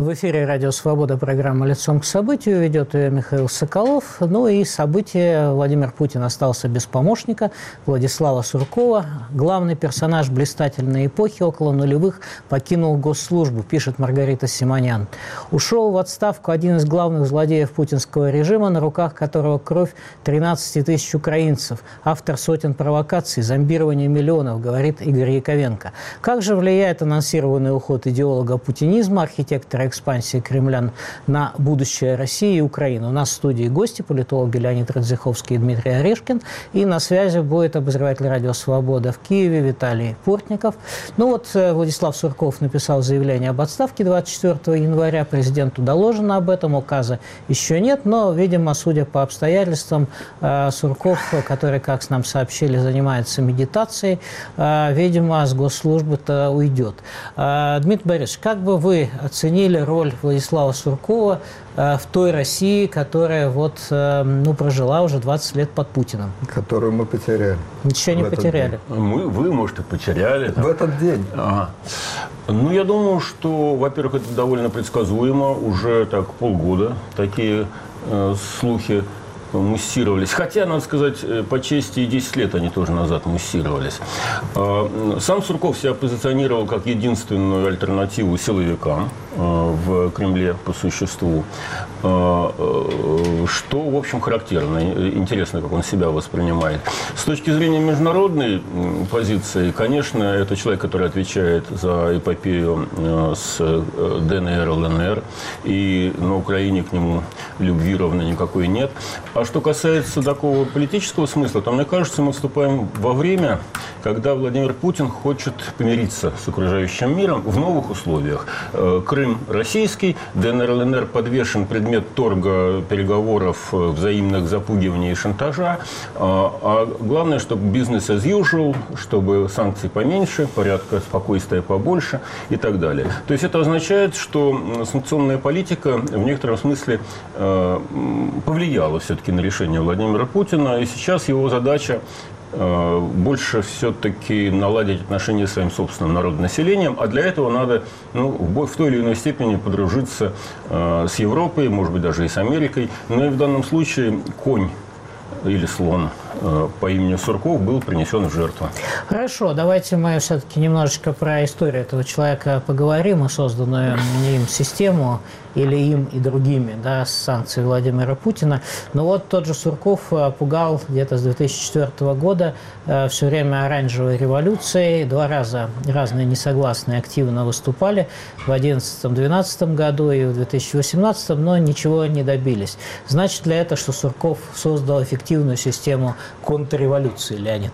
В эфире «Радио Свобода», программа «Лицом к событию». Ведет ее Михаил Соколов. Ну и события. Владимир Путин остался без помощника Владислава Суркова. Главный персонаж блистательной эпохи около нулевых покинул госслужбу, пишет Маргарита Симонян. Ушел в отставку один из главных злодеев путинского режима, на руках которого кровь 13 тысяч украинцев. Автор сотен провокаций, зомбирования миллионов, говорит Игорь Яковенко. Как же влияет анонсированный уход идеолога путинизма, архитектора экспансии Кремля на будущее России и Украины? У нас в студии гости, политологи Леонид Радзиховский и Дмитрий Орешкин. И на связи будет обозреватель «Радио Свобода» в Киеве Виталий Портников. Ну вот Владислав Сурков написал заявление об отставке 24 января. Президенту доложено об этом, указа еще нет. Но, видимо, судя по обстоятельствам, Сурков, который, как нам сообщили, занимается медитацией, видимо, с госслужбы-то уйдет. Дмитрий Борисович, как бы вы оценили роль Владислава Суркова в той России, которая прожила уже 20 лет под Путиным? Которую мы потеряли. Ничего не потеряли. Вы, может, и потеряли. В этот день. Ага. Ну, я думаю, что, во-первых, это довольно предсказуемо. Уже так полгода такие слухи муссировались. Хотя, надо сказать, по чести, и 10 лет они тоже назад муссировались. Сам Сурков себя позиционировал как единственную альтернативу силовикам в Кремле по существу, что, в общем, характерно. Интересно, как он себя воспринимает. С точки зрения международной позиции, конечно, это человек, который отвечает за эпопею с ДНР, ЛНР, и на Украине к нему любви ровно никакой нет. А что касается такого политического смысла, то, мне кажется, мы вступаем во время, когда Владимир Путин хочет помириться с окружающим миром в новых условиях. Крым российский, ДНР, ЛНР подвешен предмет торга, переговоров, взаимных запугиваний и шантажа. А главное, чтобы бизнес as usual, чтобы санкций поменьше, порядка, спокойствия побольше и так далее. То есть это означает, что санкционная политика в некотором смысле повлияла все-таки на решение Владимира Путина. И сейчас его задача больше все-таки наладить отношения с своим собственным народонаселением, а для этого надо в той или иной степени подружиться с Европой, может быть, даже и с Америкой. Но и в данном случае конь или слон по имени Сурков был принесен в жертву. Хорошо, давайте мы все-таки немножечко про историю этого человека поговорим, и созданную им систему, или им и другими, с санкций Владимира Путина. Но вот тот же Сурков пугал где-то с 2004 года все время оранжевой революцией. 2 раза разные несогласные активно выступали в 2011-2012 году и в 2018, но ничего не добились. Значит ли это, что Сурков создал эффективную систему контрреволюции, Леонид?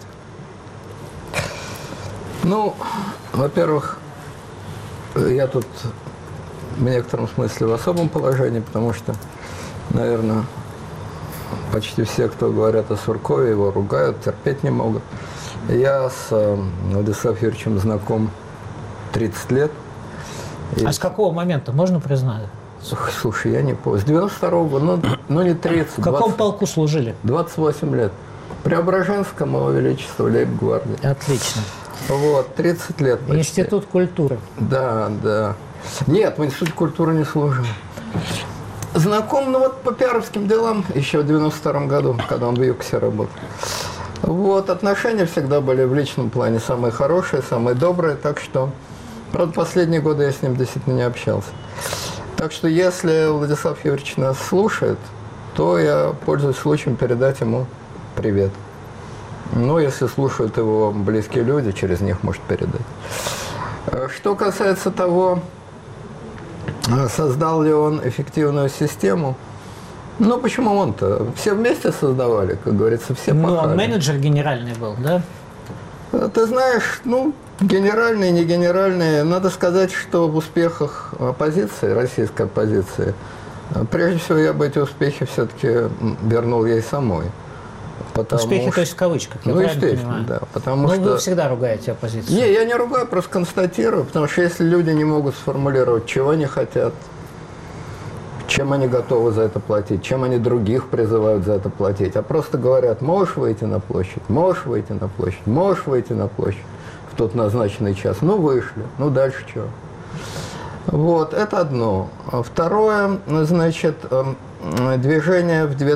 Во-первых, я тут в некотором смысле в особом положении, потому что, наверное, почти все, кто говорят о Суркове, его ругают, терпеть не могут. Я с Владиславом Юрьевичем знаком 30 лет. А с какого момента, можно признать? Слушай, я не помню. С 92-го года, не 30. В каком полку служили? 28 лет. Преображенском, Его Величества, лейб-гвардии. Отлично. 30 лет почти. Институт культуры. Да. Нет, в Институте культуры не служил. Знаком, по пиаровским делам еще в 92-м году, когда он в ЮКСе работал. Отношения всегда были в личном плане самые хорошие, самые добрые, так что, правда, последние годы я с ним действительно не общался. Так что, если Владислав Юрьевич нас слушает, то я пользуюсь случаем передать ему привет. Если слушают его близкие люди, через них может передать. Что касается того, создал ли он эффективную систему, почему он-то? Все вместе создавали, как говорится, все пахали. Он менеджер генеральный был, да? Ты знаешь, генеральные, не генеральные. Надо сказать, что в успехах оппозиции, российской оппозиции, прежде всего я бы эти успехи все-таки вернул ей самой. Успехи, то есть в кавычках, я правильно понимаю? Да, потому что... Вы всегда ругаете оппозицию. Не, я не ругаю, просто констатирую, потому что если люди не могут сформулировать, чего они хотят, чем они готовы за это платить, чем они других призывают за это платить, а просто говорят, можешь выйти на площадь, можешь выйти на площадь, можешь выйти на площадь в тот назначенный час. Вышли, дальше что? Вот, это одно. Второе, значит, движение в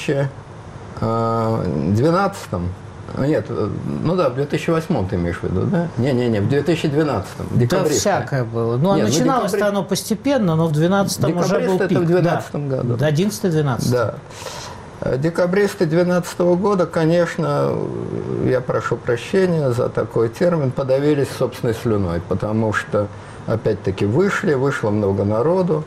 2012, нет, ну да, в 2008 ты имеешь в виду, да? Не, в 2012. Да, всякое было. Ну, а начиналось-то оно постепенно, но в 2012 уже был пик. Это в 2012 году. 11-12. Да. Декабристы 2012 года, конечно, я прошу прощения за такой термин, подавились собственной слюной, потому что, опять-таки, вышло много народу.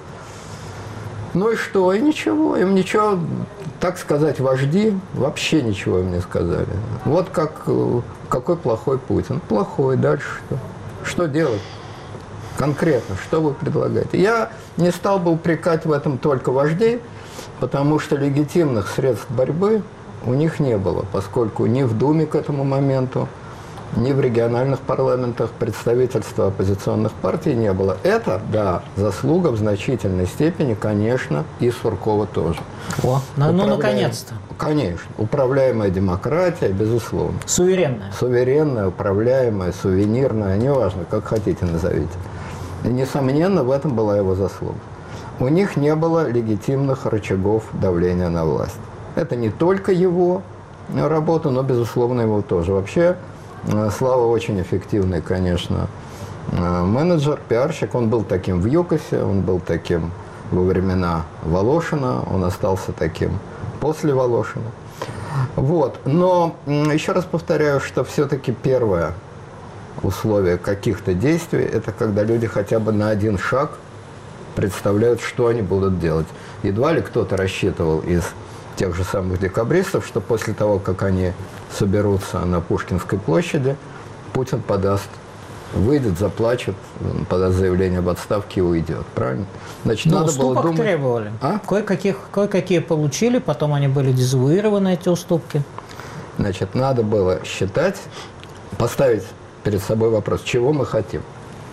Ну и что? И ничего. Им ничего, так сказать, вожди вообще ничего им не сказали. Вот какой плохой Путин. Плохой. Дальше что? Что делать? Конкретно, что вы предлагаете? Я не стал бы упрекать в этом только вождей, потому что легитимных средств борьбы у них не было, поскольку ни в Думе к этому моменту, ни в региональных парламентах представительства оппозиционных партий не было. Это, да, заслуга в значительной степени, конечно, и Суркова тоже. О, ну наконец-то. Конечно. Управляемая демократия, безусловно. Суверенная. Суверенная, управляемая, сувенирная, неважно, как хотите назовите. И, несомненно, в этом была его заслуга. У них не было легитимных рычагов давления на власть. Это не только его работа, но, безусловно, его тоже. Вообще, Слава очень эффективный, конечно, менеджер, пиарщик. Он был таким в ЮКОСе, он был таким во времена Волошина, он остался таким после Волошина. Вот. Но еще раз повторяю, что все-таки первое условие каких-то действий – это когда люди хотя бы на один шаг представляют, что они будут делать. Едва ли кто-то рассчитывал из тех же самых декабристов, что после того, как они соберутся на Пушкинской площади, Путин выйдет, заплачет, подаст заявление об отставке и уйдет. Правильно? Значит, ну, надо уступок было думать... требовали. Кое-какие получили, потом они были дезавуированы, эти уступки. Значит, надо было считать, поставить перед собой вопрос, чего мы хотим.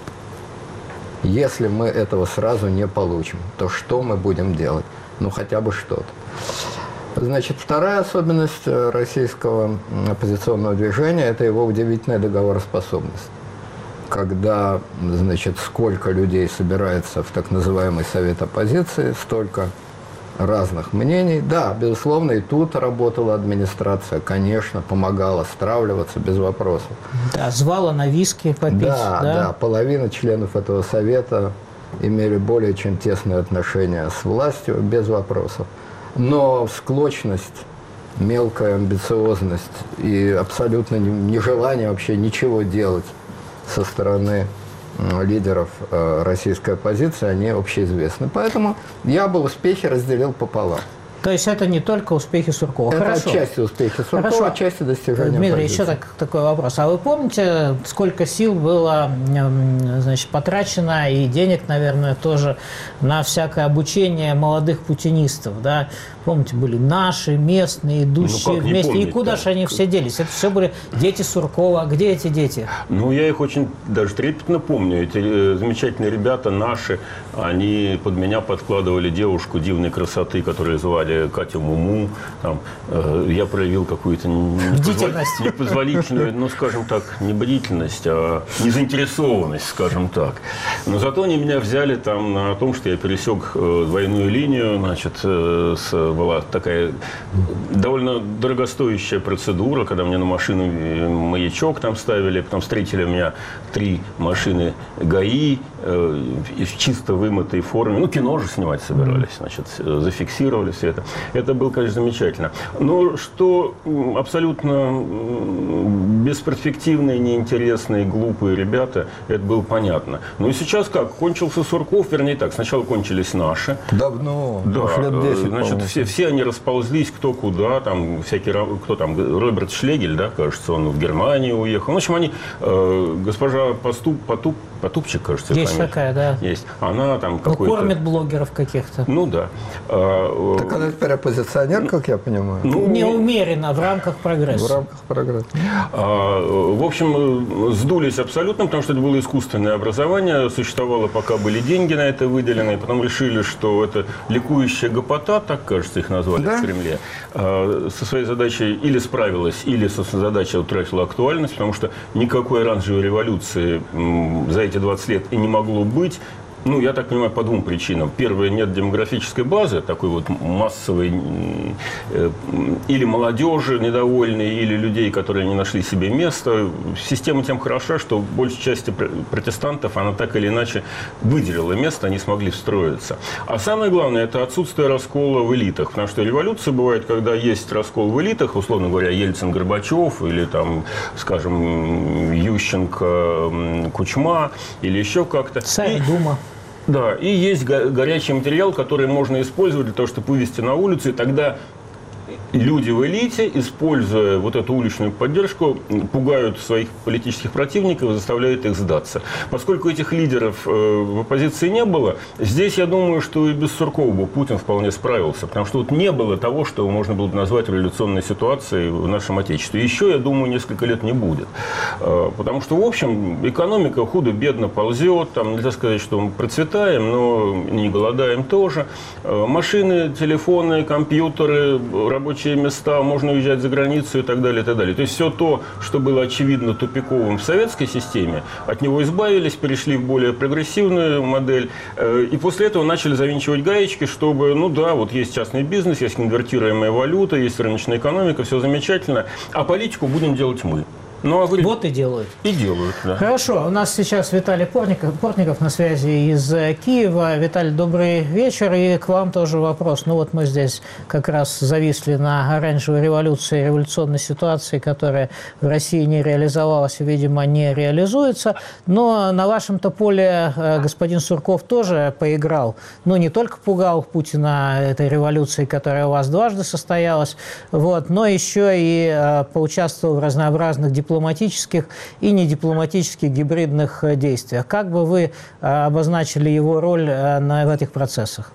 Если мы этого сразу не получим, то что мы будем делать? Ну, хотя бы что-то. Значит, вторая особенность российского оппозиционного движения – это его удивительная договороспособность. Когда, значит, сколько людей собирается в так называемый Совет оппозиции, столько разных мнений. Да, безусловно, и тут работала администрация, конечно, помогала стравливаться без вопросов. Да, звала на виски попить. Да, половина членов этого совета имели более чем тесные отношения с властью, без вопросов. Но склочность, мелкая амбициозность и абсолютно нежелание вообще ничего делать со стороны лидеров российской оппозиции, они общеизвестны. Поэтому я бы успехи разделил пополам. То есть это не только успехи Суркова. Это Хорошо. отчасти успехи Суркова, Хорошо. отчасти достижения Дмитрий, оппозиции. еще такой вопрос. А вы помните, сколько сил было, значит, потрачено и денег, наверное, тоже на всякое обучение молодых путинистов, да? Помните, были наши, местные, идущие вместе. И куда же они все делись? Это все были дети Суркова. Где эти дети? Ну, я их очень даже трепетно помню. Эти замечательные ребята наши, они под меня подкладывали девушку дивной красоты, которую звали Катя Муму. Там, я проявил какую-то непозволительную, ну, скажем так, не бдительность, а незаинтересованность, скажем так. Но зато они меня взяли там на том, что я пересек двойную линию, значит, была такая довольно дорогостоящая процедура, когда мне на машину маячок там ставили, потом встретили меня 3 машины ГАИ в чисто вымытой форме. Ну, кино же снимать собирались, значит, зафиксировали все это. Это было, конечно, замечательно. Но что абсолютно бесперспективные, неинтересные, глупые ребята, это было понятно. Ну и сейчас как? Кончился Сурков, вернее так, сначала кончились наши. Давно, да, лет 10, значит, все они расползлись кто куда, там, кто там, Роберт Шлегель, да, кажется, он в Германию уехал. В общем, они, госпожа Потупчик, кажется, есть фамилия. такая, да. Есть. Она там какой-то... кормит блогеров каких-то. Ну, да. Так она теперь оппозиционер, как я понимаю? Ну, неумеренно, в рамках прогресса. В рамках прогресса. В общем, сдулись абсолютно, потому что это было искусственное образование, существовало, пока были деньги на это выделены, потом решили, что это ликующая гопота, так, кажется, их назвали, да, в Кремле, со своей задачей или справилась, или со задачей утратила актуальность, потому что никакой оранжевой революции за эти 20 лет и не могло быть. Ну, я так понимаю, по двум причинам. Первое, нет демографической базы, такой вот массовой, или молодежи недовольной, или людей, которые не нашли себе места. Система тем хороша, что большей части протестантов она так или иначе выделила место, они смогли встроиться. А самое главное, это отсутствие раскола в элитах. Потому что революция бывает, когда есть раскол в элитах, условно говоря, Ельцин, Горбачев, или там, скажем, Ющенко, Кучма, или еще как-то. Царь, Дума. Да, и есть горячий материал, который можно использовать для того, чтобы вывести на улицу, и тогда люди в элите, используя вот эту уличную поддержку, пугают своих политических противников и заставляют их сдаться. Поскольку этих лидеров в оппозиции не было, здесь, я думаю, что и без Суркова бы Путин вполне справился. Потому что вот не было того, что можно было бы назвать революционной ситуацией в нашем Отечестве. Еще, я думаю, несколько лет не будет. Потому что, в общем, экономика худо-бедно ползет. Там нельзя сказать, что мы процветаем, но не голодаем тоже. Машины, телефоны, компьютеры, рабочие места, можно уезжать за границу и так далее, и так далее. То есть все то, что было очевидно тупиковым в советской системе, от него избавились, перешли в более прогрессивную модель, и после этого начали завинчивать гаечки, чтобы, ну да, вот есть частный бизнес, есть конвертируемая валюта, есть рыночная экономика, все замечательно, а политику будем делать мы. Ну, а вы... Вот и делают. И делают, да. Хорошо. У нас сейчас Виталий Портников на связи из Киева. Виталий, добрый вечер. И к вам тоже вопрос. Ну вот мы здесь как раз зависли на оранжевой революции, революционной ситуации, которая в России не реализовалась и, видимо, не реализуется. Но на вашем-то поле господин Сурков тоже поиграл. Ну, не только пугал Путина этой революцией, которая у вас дважды состоялась, вот, но еще и поучаствовал в разнообразных дипломатических и недипломатических гибридных действиях. Как бы вы обозначили его роль в этих процессах?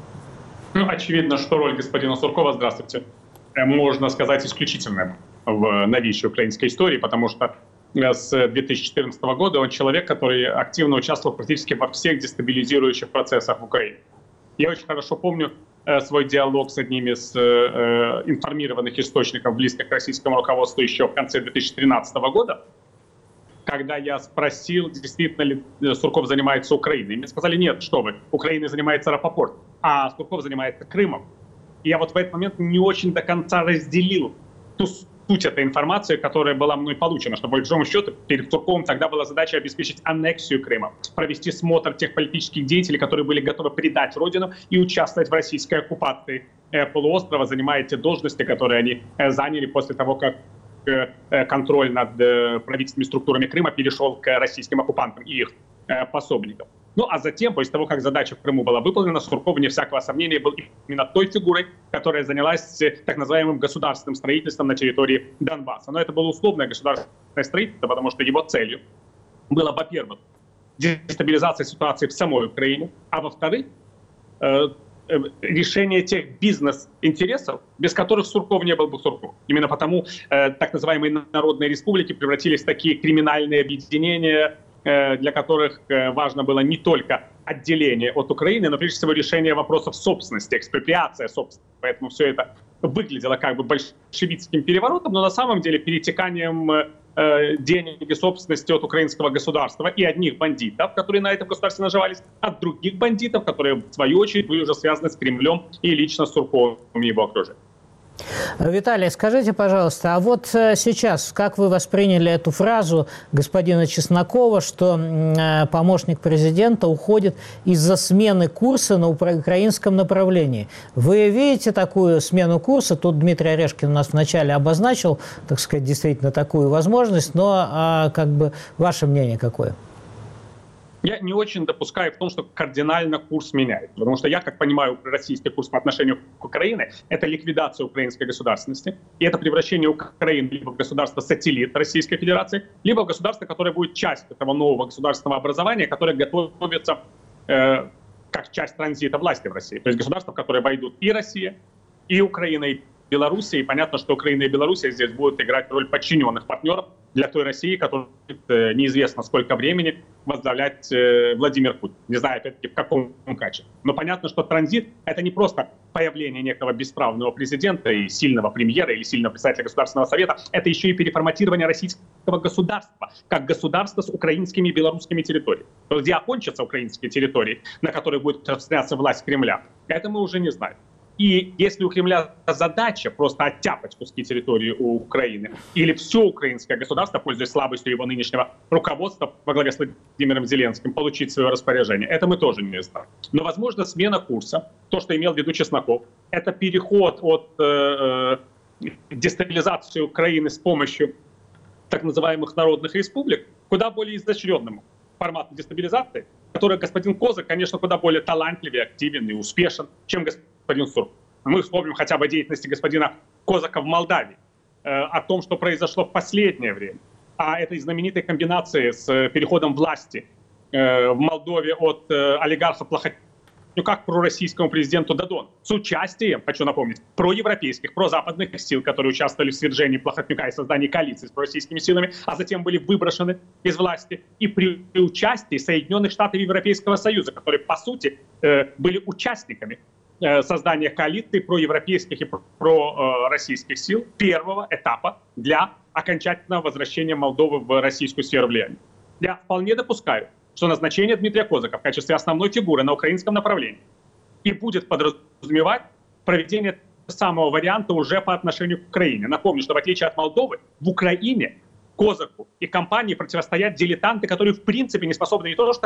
Ну, очевидно, что роль господина Суркова, здравствуйте, можно сказать, исключительная в новейшей украинской истории, потому что с 2014 года он человек, который активно участвовал практически во всех дестабилизирующих процессах в Украине. Я очень хорошо помню свой диалог с одним из информированных источников, близких к российскому руководству, еще в конце 2013 года, когда я спросил, действительно ли Сурков занимается Украиной. Мне сказали, нет, что вы, Украиной занимается Рапопорт, а Сурков занимается Крымом. И я вот в этот момент не очень до конца разделил ту суть этой информации, которая была мной получена, что, по большому счету, перед Сурковым тогда была задача обеспечить аннексию Крыма, провести смотр тех политических деятелей, которые были готовы предать Родину и участвовать в российской оккупации полуострова, занимая те должности, которые они заняли после того, как контроль над правительственными структурами Крыма перешел к российским оккупантам и их пособникам. Ну а затем, после того, как задача в Крыму была выполнена, Сурков, вне всякого сомнения, был именно той фигурой, которая занялась так называемым государственным строительством на территории Донбасса. Но это было условное государственное строительство, потому что его целью было, во-первых, дестабилизация ситуации в самой Украине, а во-вторых, решение тех бизнес-интересов, без которых Сурков не был бы Сурков. Именно потому так называемые народные республики превратились в такие криминальные объединения, для которых важно было не только отделение от Украины, но прежде всего решение вопросов собственности, экспроприация собственности. Поэтому все это выглядело как бы большевистским переворотом, но на самом деле перетеканием денег и собственности от украинского государства и одних бандитов, которые на этом государстве наживались, от других бандитов, которые, в свою очередь, были уже связаны с Кремлем и лично с Сурковым и его окружением. Виталий, скажите, пожалуйста, а вот сейчас, как вы восприняли эту фразу господина Чеснокова, что помощник президента уходит из-за смены курса на украинском направлении? Вы видите такую смену курса? Тут Дмитрий Орешкин у нас вначале обозначил, так сказать, действительно такую возможность, но как бы ваше мнение какое? Я не очень допускаю в том, что кардинально курс меняется. Потому что я, как понимаю, российский курс по отношению к Украине – это ликвидация украинской государственности. И это превращение Украины либо в государство-сателлит Российской Федерации, либо в государство, которое будет частью этого нового государственного образования, которое готовится как часть транзита власти в России. То есть государство, в которое войдут и Россия, и Украина, и Белоруссия, и понятно, что Украина и Белоруссия здесь будут играть роль подчиненных партнеров для той России, которая неизвестно сколько времени возглавлять Владимир Путин. Не знаю, опять-таки, в каком качестве. Но понятно, что транзит – это не просто появление некого бесправного президента и сильного премьера или сильного председателя Государственного совета, это еще и переформатирование российского государства, как государства с украинскими и белорусскими территориями. То есть, где окончатся украинские территории, на которых будет распространяться власть Кремля, это мы уже не знаем. И если у Кремля задача просто оттяпать куски территории у Украины, или все украинское государство, пользуясь слабостью его нынешнего руководства во главе с Владимиром Зеленским, получить свое распоряжение, это мы тоже не знаем. Но, возможно, смена курса, то, что имел в виду Чесноков, это переход от дестабилизации Украины с помощью так называемых народных республик куда более изощренному формату дестабилизации, который господин Козак, конечно, куда более талантливый, активен и успешен, чем господин Сурков. Мы вспомним хотя бы о деятельности господина Козака в Молдавии, о том, что произошло в последнее время, о этой знаменитой комбинации с переходом власти в Молдове от олигарха Плохотнюка к пророссийскому президенту Додону, с участием, хочу напомнить, проевропейских, прозападных сил, которые участвовали в свержении Плохотнюка и создании коалиции с пророссийскими силами, а затем были выброшены из власти, и при участии Соединенных Штатов и Европейского Союза, которые, по сути, были участниками создания коалиции проевропейских и пророссийских сил первого этапа для окончательного возвращения Молдовы в российскую сферу влияния. Я вполне допускаю, что назначение Дмитрия Козака в качестве основной фигуры на украинском направлении и будет подразумевать проведение самого варианта уже по отношению к Украине. Напомню, что в отличие от Молдовы, в Украине Козаку и компании противостоят дилетанты, которые в принципе не способны не то что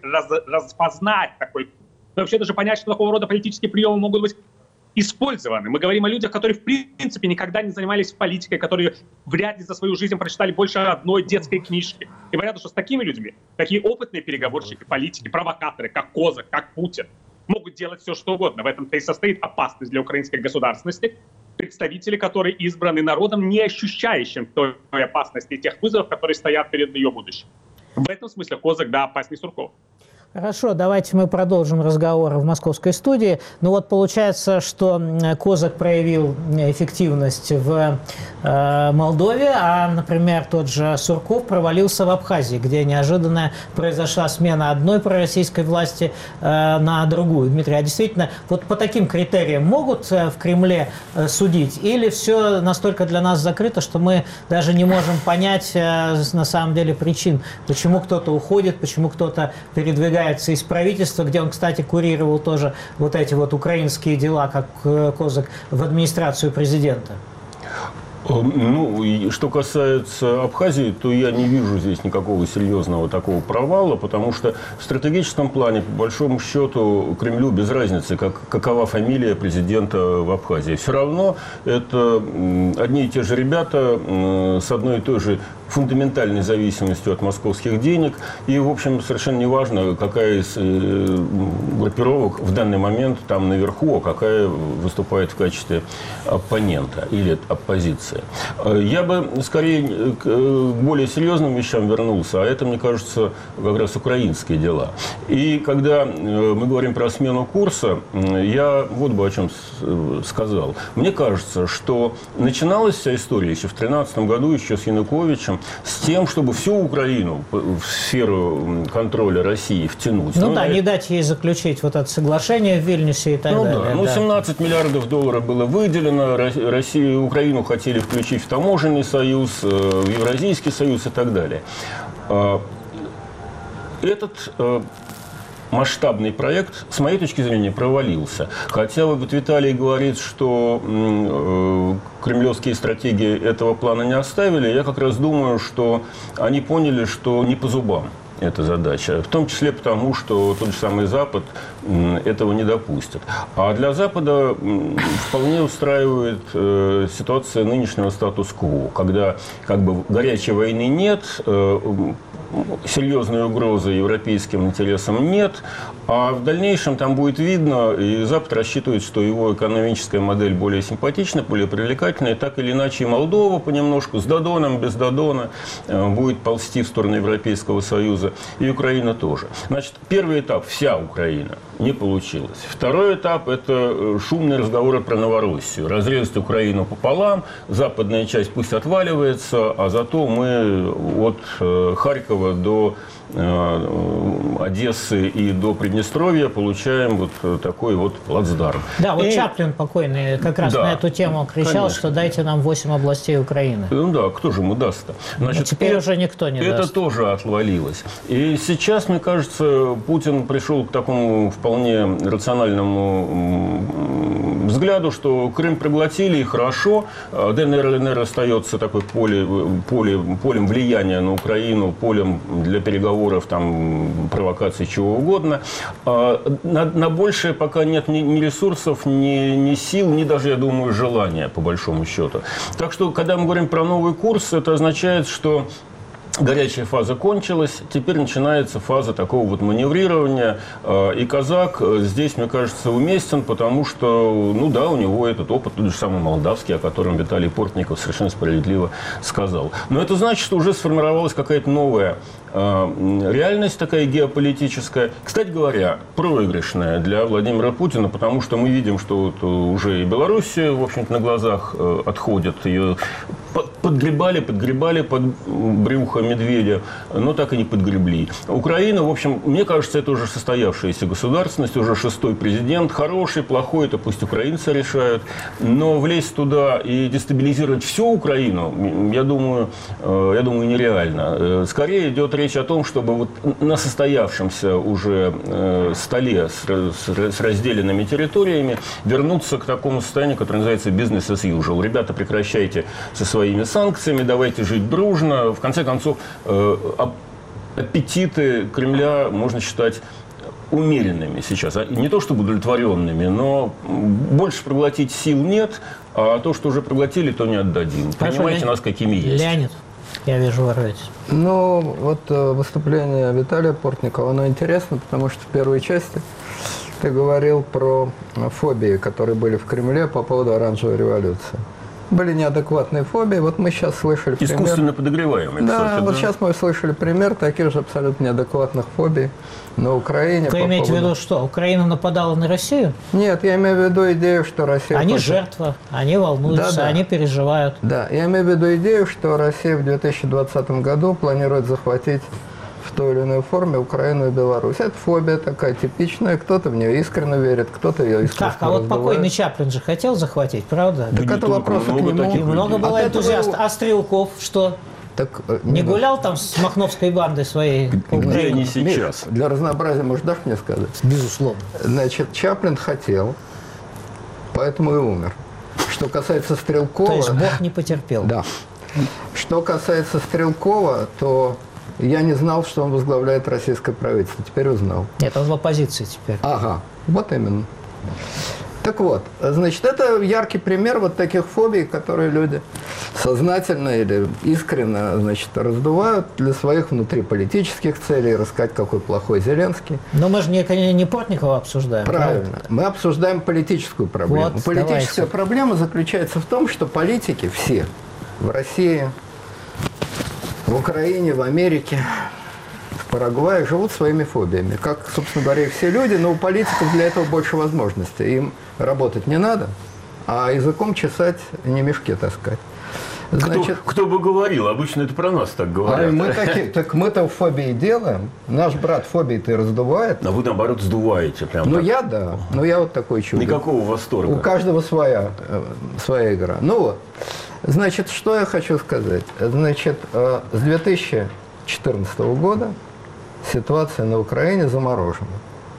распознать такой, но вообще даже понять, что такого рода политические приемы могут быть использованы. Мы говорим о людях, которые в принципе никогда не занимались политикой, которые вряд ли за свою жизнь прочитали больше одной детской книжки. И понятно, что с такими людьми, такие опытные переговорщики, политики, провокаторы, как Козак, как Путин, могут делать все, что угодно. В этом-то и состоит опасность для украинской государственности. Представители, которые избраны народом, не ощущающим той опасности и тех вызовов, которые стоят перед ее будущим. В этом смысле Козак, да, опаснее Суркова. Хорошо, давайте мы продолжим разговор в московской студии. Ну вот получается, что Козак проявил эффективность в Молдове, а, например, тот же Сурков провалился в Абхазии, где неожиданно произошла смена одной пророссийской власти на другую. Дмитрий, а действительно, вот по таким критериям могут в Кремле судить? Или все настолько для нас закрыто, что мы даже не можем понять на самом деле причин, почему кто-то уходит, почему кто-то передвигается из правительства, где он, кстати, курировал тоже вот эти вот украинские дела, как Козак, в администрацию президента? Ну, и что касается Абхазии, то я не вижу здесь никакого серьезного такого провала, потому что в стратегическом плане, по большому счету, Кремлю без разницы, какова фамилия президента в Абхазии. Все равно это одни и те же ребята с одной и той же фундаментальной зависимостью от московских денег. И, в общем, совершенно не важно, какая из группировок в данный момент там наверху, а какая выступает в качестве оппонента или оппозиции. Я бы скорее к более серьезным вещам вернулся, а это, мне кажется, как раз украинские дела. И когда мы говорим про смену курса, я вот бы о чем сказал. Мне кажется, что начиналась вся история еще в 2013 году, еще с Януковичем, с тем, чтобы всю Украину в сферу контроля России втянуть. Ну да, не дать ей заключить вот это соглашение в Вильнюсе и так далее. Да. Ну, 17 миллиардов долларов было выделено, Россию и Украину хотели включить в таможенный союз, в Евразийский союз и так далее. Этот масштабный проект, с моей точки зрения, провалился. Хотя вот Виталий говорит, что кремлевские стратегии этого плана не оставили, я как раз думаю, что они поняли, что не по зубам эта задача. В том числе потому, что тот же самый Запад этого не допустит. А для Запада вполне устраивает ситуация нынешнего статус-кво, когда как бы горячей войны нет, серьезной угрозы европейским интересам нет. А в дальнейшем там будет видно, и Запад рассчитывает, что его экономическая модель более симпатична, более привлекательная. И так или иначе и Молдова понемножку, с Додоном, без Додона, будет ползти в сторону Европейского Союза. И Украина тоже. Значит, первый этап – вся Украина. Не получилось. Второй этап – это шумные разговоры про Новороссию. Разрезать Украину пополам, западная часть пусть отваливается, а зато мы от Харькова до Одессы и до Приднестровья получаем вот такой вот плацдарм. Да, вот Чаплин покойный как раз на эту тему кричал, конечно, что дайте нам 8 областей Украины. Ну да, кто же ему даст-то? Значит, теперь уже никто не даст. Это тоже отвалилось. И сейчас, мне кажется, Путин пришел к такому вполне рациональному взгляду, что Крым проглотили, и хорошо. ДНР, ЛНР остается такой полем влияния на Украину, полем для переговоров, там, провокаций, чего угодно. На большее пока нет ни ресурсов, ни сил, ни даже, я думаю, желания, по большому счету. Так что, когда мы говорим про новый курс, это означает, что горячая фаза кончилась, теперь начинается фаза такого вот маневрирования. И казак здесь, мне кажется, уместен, потому что, ну да, у него этот опыт, тот же самый молдавский, о котором Виталий Портников совершенно справедливо сказал. Но это значит, что уже сформировалась какая-то новая реальность такая геополитическая. Кстати говоря, проигрышная для Владимира Путина, потому что мы видим, что вот уже и Белоруссия, в общем-то, на глазах отходит. Ее подгребали под брюхо медведя, но так и не подгребли. Украина, в общем, мне кажется, это уже состоявшаяся государственность, уже 6-й президент. Хороший, плохой, это пусть украинцы решают. Но влезть туда и дестабилизировать всю Украину, я думаю, нереально. Скорее идет речь о том, чтобы вот на состоявшемся уже столе с разделенными территориями вернуться к такому состоянию, которое называется business as usual. Ребята, прекращайте со своими санкциями, давайте жить дружно. В конце концов, аппетиты Кремля можно считать умеренными сейчас. Не то чтобы удовлетворенными, но больше проглотить сил нет, а то, что уже проглотили, то не отдадим. Понимаете нас, какими есть. Леонид, я вижу, вы рветесь. Ну, вот выступление Виталия Портникова, оно интересно, потому что в первой части ты говорил про фобии, которые были в Кремле по поводу оранжевой революции. Были неадекватные фобии. Вот мы сейчас слышали пример... Искусственно подогреваемые. Да, кстати, вот сейчас мы слышали пример таких же абсолютно неадекватных фобий на Украине. Вы имеете в виду что? Украина нападала на Россию? Нет, я имею в виду идею, что Россия... Они жертва, они волнуются, они переживают. Да, я имею в виду идею, что Россия в 2020 году планирует захватить в той или иной форме Украину и Беларусь. Это фобия такая типичная, кто-то в нее искренне верит, кто-то ее искусственно Как? А вот покойный Чаплин же хотел захватить, правда? Так это вопрос к нему. Много было энтузиастов. А Стрелков что? Так, не гулял там с махновской бандой своей по Украине? Не сейчас. Миш, для разнообразия, может, дашь мне сказать? Безусловно. Значит, Чаплин хотел, поэтому и умер. Что касается Стрелкова... То есть Бог не потерпел. Да. Что касается Стрелкова, то я не знал, что он возглавляет российское правительство. Теперь узнал. Нет, он в оппозиции теперь. Ага, вот именно. Так вот, значит, это яркий пример вот таких фобий, которые люди сознательно или искренне, значит, раздувают для своих внутриполитических целей, рассказать, какой плохой Зеленский. Но мы же не Портникова обсуждаем. Правильно. Правда? Мы обсуждаем политическую проблему. Вот, политическая давайте. проблема заключается в том, что политики все в России, в Украине, в Америке, в Парагвае живут своими фобиями. Как, собственно говоря, и все люди, но у политиков для этого больше возможностей. Им работать не надо, а языком чесать, не мешки таскать. Значит, Кто бы говорил? Обычно это про нас так говорят. мы такие, так мы-то фобии делаем. Наш брат фобии-то и раздувает. А вы, наоборот, сдуваете прям. Ну, так. я да. Ну, я вот такой чудо. Никакого восторга. У каждого своя игра. Ну вот. Значит, что я хочу сказать. Значит, с 2014 года ситуация на Украине заморожена.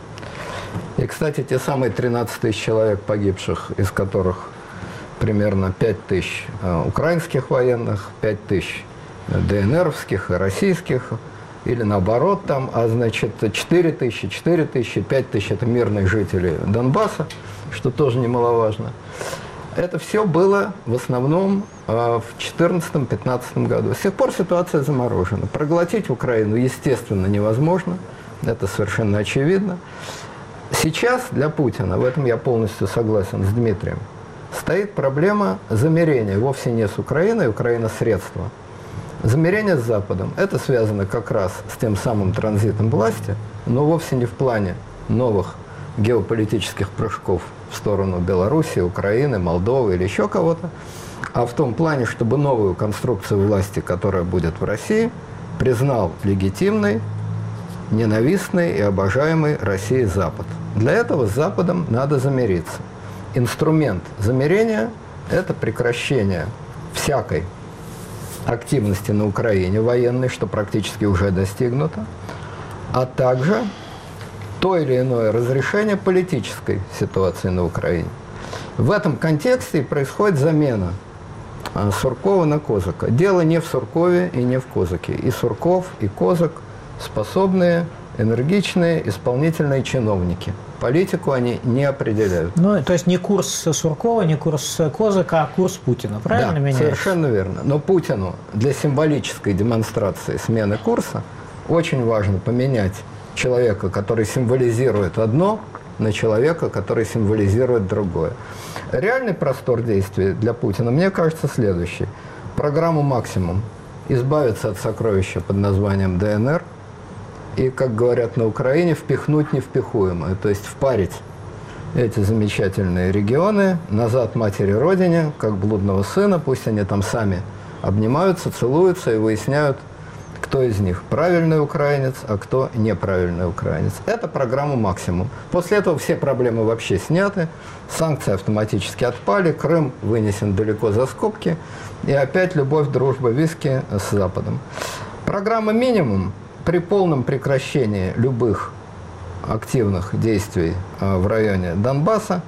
И, кстати, те самые 13 тысяч человек погибших, из которых примерно 5 тысяч украинских военных, 5 тысяч ДНРовских и российских, или наоборот там, а значит 4 тысячи, 5 тысяч – это мирные жители Донбасса, что тоже немаловажно. Это все было в основном в 2014-2015 году. С тех пор ситуация заморожена. Проглотить Украину, естественно, невозможно. Это совершенно очевидно. Сейчас для Путина, в этом я полностью согласен с Дмитрием, стоит проблема замирения вовсе не с Украиной, Украина средство. Замирение с Западом. Это связано как раз с тем самым транзитом власти, но вовсе не в плане новых геополитических прыжков в сторону Белоруссии, Украины, Молдовы или еще кого-то, а в том плане, чтобы новую конструкцию власти, которая будет в России, признал легитимной, ненавистный и обожаемый Россией Запад. Для этого с Западом надо замириться. Инструмент замирения – это прекращение всякой активности на Украине военной, что практически уже достигнуто, а также то или иное разрешение политической ситуации на Украине. В этом контексте и происходит замена Суркова на Козака. Дело не в Суркове и не в Козаке. И Сурков, и Козак способные, энергичные, исполнительные чиновники. Политику они не определяют. Ну, то есть не курс Суркова, не курс Козака, а курс Путина, правильно да, меняется? Совершенно верно. Но Путину для символической демонстрации смены курса очень важно поменять человека, который символизирует одно, на человека, который символизирует другое. Реальный простор действий для Путина, мне кажется, следующий. Программу «Максимум» избавиться от сокровища под названием ДНР и, как говорят на Украине, впихнуть невпихуемое, то есть впарить эти замечательные регионы назад матери Родине, как блудного сына, пусть они там сами обнимаются, целуются и выясняют, кто из них правильный украинец, а кто неправильный украинец. Это программа «Максимум». После этого все проблемы вообще сняты, санкции автоматически отпали, Крым вынесен далеко за скобки, и опять любовь, дружба, виски с Западом. Программа «Минимум» при полном прекращении любых активных действий в районе Донбасса,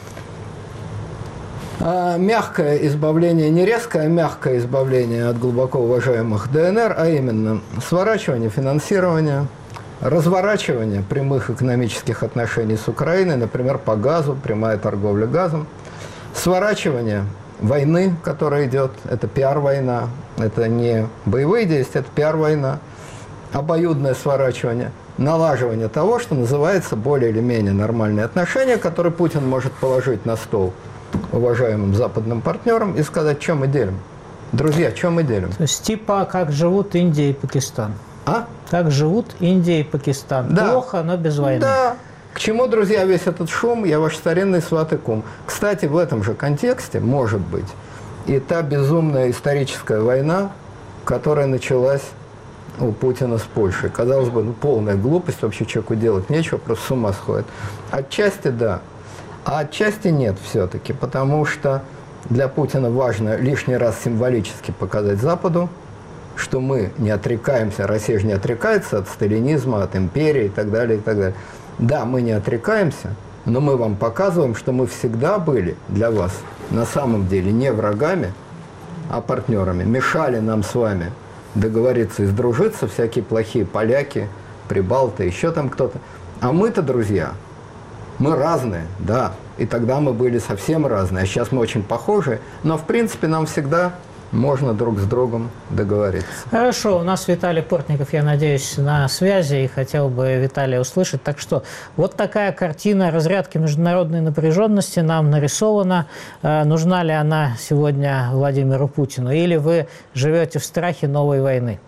мягкое избавление, не резкое, а мягкое избавление от глубоко уважаемых ДНР, а именно сворачивание финансирования, разворачивание прямых экономических отношений с Украиной, например, по газу, прямая торговля газом, сворачивание войны, которая идет, это пиар-война, это не боевые действия, это пиар-война, обоюдное сворачивание, налаживание того, что называется более или менее нормальные отношения, которые Путин может положить на стол уважаемым западным партнерам и сказать, что мы делим. Друзья, что мы делим? То есть типа как живут Индия и Пакистан. А? Как живут Индия и Пакистан. Да. Плохо, но без войны. Да. К чему, друзья, весь этот шум? Я ваш старинный сват и кум. Кстати, в этом же контексте, может быть, и та безумная историческая война, которая началась у Путина с Польшей. Казалось бы, полная глупость, вообще человеку делать нечего, просто с ума сходит. Отчасти да. А отчасти нет все-таки, потому что для Путина важно лишний раз символически показать Западу, что мы не отрекаемся, Россия же не отрекается от сталинизма, от империи и так далее, и так далее. Да, мы не отрекаемся, но мы вам показываем, что мы всегда были для вас на самом деле не врагами, а партнерами. Мешали нам с вами договориться и сдружиться всякие плохие поляки, прибалты, еще там кто-то. А мы-то, друзья, мы разные, да, и тогда мы были совсем разные, а сейчас мы очень похожи, но в принципе нам всегда можно друг с другом договориться. Хорошо, у нас Виталий Портников, я надеюсь, на связи, и хотел бы Виталия услышать. Так что вот такая картина разрядки международной напряженности нам нарисована. Нужна ли она сегодня Владимиру Путину? Или вы живете в страхе новой войны?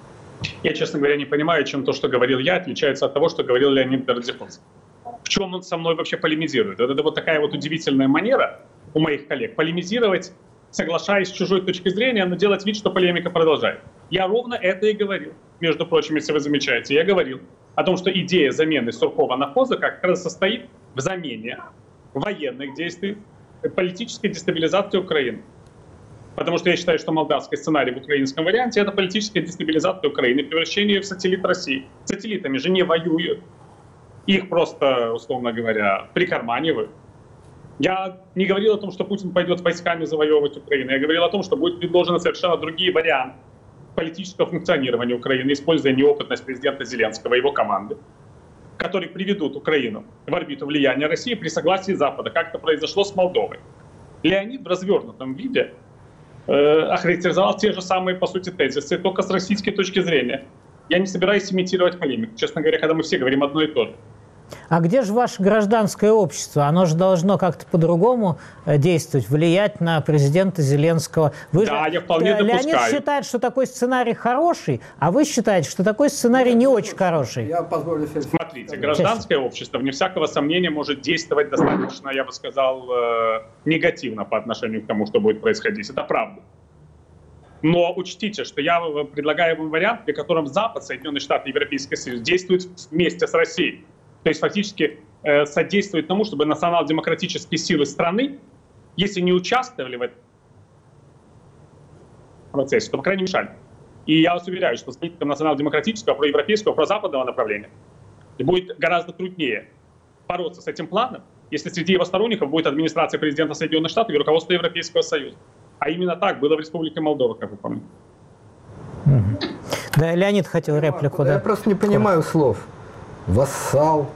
Я, честно говоря, не понимаю, чем то, что говорил я, отличается от того, что говорил Леонид Бердзиховский. В чем он со мной вообще полемизирует? Это вот такая вот удивительная манера у моих коллег полемизировать, соглашаясь с чужой точки зрения, но делать вид, что полемика продолжает. Я ровно это и говорил. Между прочим, если вы замечаете, я говорил о том, что идея замены Суркова на Козака как раз состоит в замене военных действий, политической дестабилизации Украины. Потому что я считаю, что молдавский сценарий в украинском варианте – это политическая дестабилизация Украины, превращение ее в сателлит России. Сателлитами же не воюют. Их просто, условно говоря, прикарманивают. Я не говорил о том, что Путин пойдет войсками завоевывать Украину. Я говорил о том, что будут предложены совершенно другие варианты политического функционирования Украины, используя неопытность президента Зеленского и его команды, которые приведут Украину в орбиту влияния России при согласии Запада, как это произошло с Молдовой. Леонид в развернутом виде охарактеризовал те же самые, по сути, тезисы, только с российской точки зрения. Я не собираюсь имитировать полемику, честно говоря, когда мы все говорим одно и то же. А где же ваше гражданское общество? Оно же должно как-то по-другому действовать, влиять на президента Зеленского. Я вполне допускаю. Леонид считает, что такой сценарий хороший, а вы считаете, что такой сценарий не очень хороший. Я позволю себе... Смотрите, гражданское общество, вне всякого сомнения, может действовать достаточно, я бы сказал, негативно по отношению к тому, что будет происходить. Это правда. Но учтите, что я предлагаю вам вариант, при котором Запад, Соединенные Штаты и Европейский Союз действуют вместе с Россией. То есть фактически содействует тому, чтобы национал-демократические силы страны, если не участвовали в этом процессе, то, по крайней мере, мешали. И я вас уверяю, что с политиком национал-демократического, проевропейского, прозападного направления будет гораздо труднее бороться с этим планом, если среди его сторонников будет администрация президента Соединенных Штатов и руководство Европейского Союза. А именно так было в Республике Молдова, как вы помните. Да, Леонид хотел реплику. Я просто не понимаю слов. Вассал,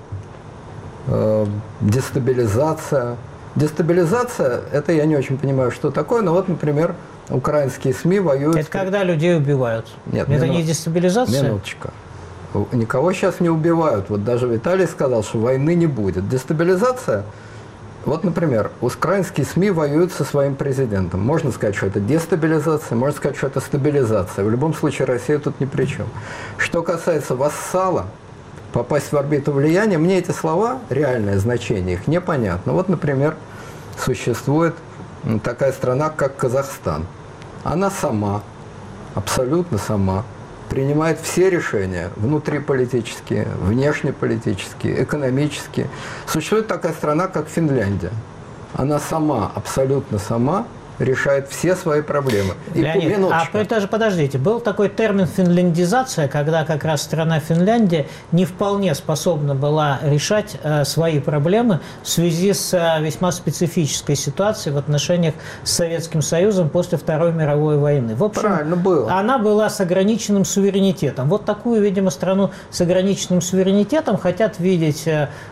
дестабилизация. Дестабилизация, это я не очень понимаю, что такое, но вот, например, украинские СМИ воюют... Это когда людей убивают. Нет, это не дестабилизация? Минуточка. Никого сейчас не убивают. Вот даже Виталий сказал, что войны не будет. Дестабилизация, вот, например, украинские СМИ воюют со своим президентом. Можно сказать, что это дестабилизация, можно сказать, что это стабилизация. В любом случае Россия тут ни при чем. Что касается вассала, попасть в орбиту влияния, мне эти слова, реальное значение их непонятно. Вот, например, существует такая страна, как Казахстан. Она сама, абсолютно сама, принимает все решения внутриполитические, внешнеполитические, экономические. Существует такая страна, как Финляндия. Она сама, абсолютно сама, решает все свои проблемы. Леонид, подождите, был такой термин финляндизация, когда как раз страна Финляндия не вполне способна была решать свои проблемы в связи с весьма специфической ситуацией в отношениях с Советским Союзом после Второй мировой войны. В общем, правильно было. Она была с ограниченным суверенитетом. Вот такую, видимо, страну с ограниченным суверенитетом хотят видеть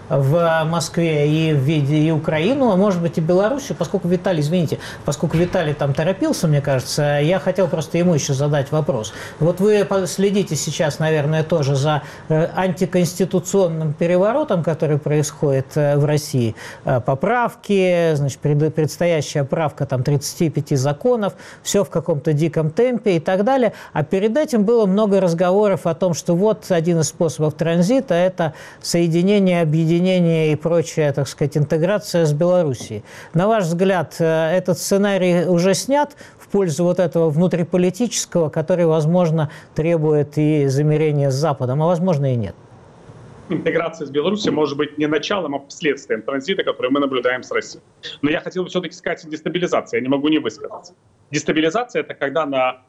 в Москве и в виде и Украину, а может быть и Белоруссию, поскольку Виталий, извините, поскольку Виталий там торопился, мне кажется, я хотел просто ему еще задать вопрос. Вот вы следите сейчас, наверное, тоже за антиконституционным переворотом, который происходит в России. Поправки, значит, предстоящая правка там 35 законов, все в каком-то диком темпе и так далее. А перед этим было много разговоров о том, что вот один из способов транзита – это соединение, объединение и прочая, так сказать, интеграция с Белоруссией. На ваш взгляд, этот сценарий уже снят в пользу вот этого внутриполитического, который, возможно, требует и замирения с Западом, а возможно и нет? Интеграция с Беларусью может быть не началом, а последствием транзита, который мы наблюдаем с Россией. Но я хотел бы все-таки сказать о дестабилизации, я не могу не высказаться. Дестабилизация – это когда на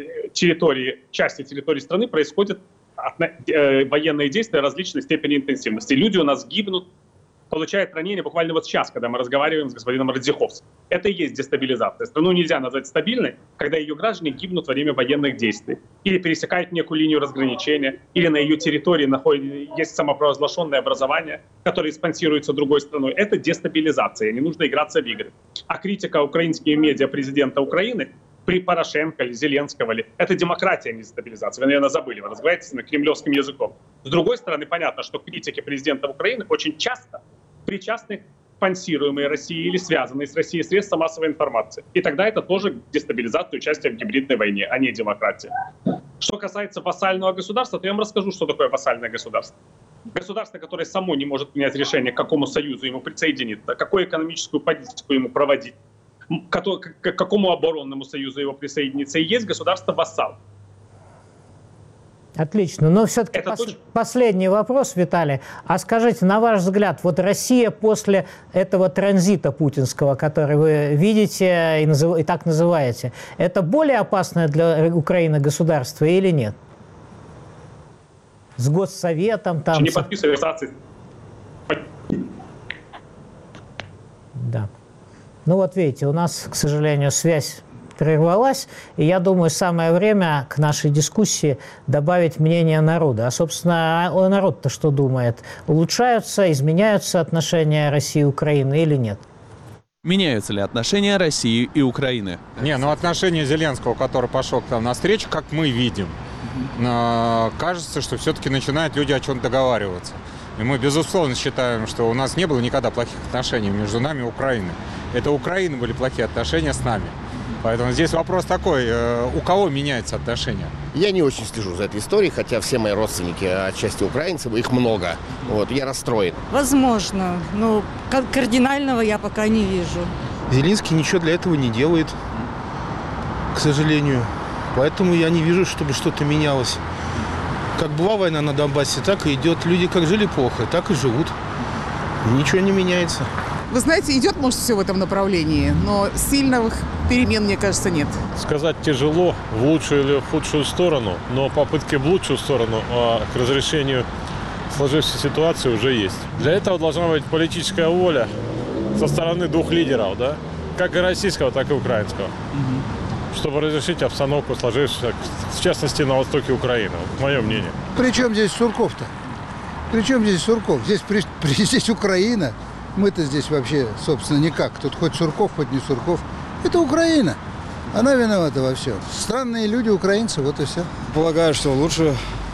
части территории страны происходят военные действия различной степени интенсивности. Люди у нас гибнут, получает ранение буквально вот сейчас, когда мы разговариваем с господином Радзиховским. Это и есть дестабилизация. Страну нельзя назвать стабильной, когда ее граждане гибнут во время военных действий. Или пересекают некую линию разграничения, или на ее территории есть самопровозглашенное образование, которое спонсируется другой страной. Это дестабилизация, не нужно играться в игры. А критика украинских медиа президента Украины при Порошенко или Зеленского, это демократия, а не дестабилизация. Вы, наверное, забыли, вы разговариваете на кремлевским языком. С другой стороны, понятно, что критики президента Украины очень часто причастны к спонсируемой России или связанные с Россией средства массовой информации. И тогда это тоже дестабилизация, участие в гибридной войне, а не демократия. Что касается вассального государства, то я вам расскажу, что такое вассальное государство. Государство, которое само не может принять решение, к какому союзу ему присоединиться, какую экономическую политику ему проводить, к какому оборонному союзу его присоединиться, и есть государство-вассал. Отлично. Но все-таки последний вопрос, Виталий. А скажите, на ваш взгляд, вот Россия после этого транзита путинского, который вы видите и так называете, это более опасное для Украины государство или нет? С Госсоветом там... Не подписывали санкции. Да. Ну вот видите, у нас, к сожалению, связь прервалась, и я думаю, самое время к нашей дискуссии добавить мнение народа. А, собственно, народ-то что думает? Улучшаются, изменяются отношения России и Украины или нет? Меняются ли отношения России и Украины? Не, ну отношения Зеленского, который пошел к нам навстречу, как мы видим, кажется, что все-таки начинают люди о чем-то договариваться. И мы, безусловно, считаем, что у нас не было никогда плохих отношений между нами и Украиной. Это у Украины были плохие отношения с нами. Поэтому здесь вопрос такой, у кого меняются отношения? Я не очень слежу за этой историей, хотя все мои родственники отчасти украинцы, их много. Вот, я расстроен. Возможно, но кардинального я пока не вижу. Зеленский ничего для этого не делает, к сожалению. Поэтому я не вижу, чтобы что-то менялось. Как была война на Донбассе, так и идет. Люди как жили плохо, так и живут. Ничего не меняется. Вы знаете, идет, может, все в этом направлении, но сильных перемен, мне кажется, нет. Сказать тяжело, в лучшую или в худшую сторону, но попытки в лучшую сторону к разрешению сложившейся ситуации уже есть. Для этого должна быть политическая воля со стороны двух лидеров, да? Как и российского, так и украинского. Чтобы разрешить обстановку, сложившуюся, в частности, на востоке Украины. Вот мое мнение. При чем здесь Сурков-то? При чем здесь Сурков? Здесь Украина. Мы-то здесь вообще, собственно, никак. Тут хоть Сурков, хоть не Сурков. Это Украина. Она виновата во всем. Странные люди, украинцы, вот и все. Полагаю, что лучше.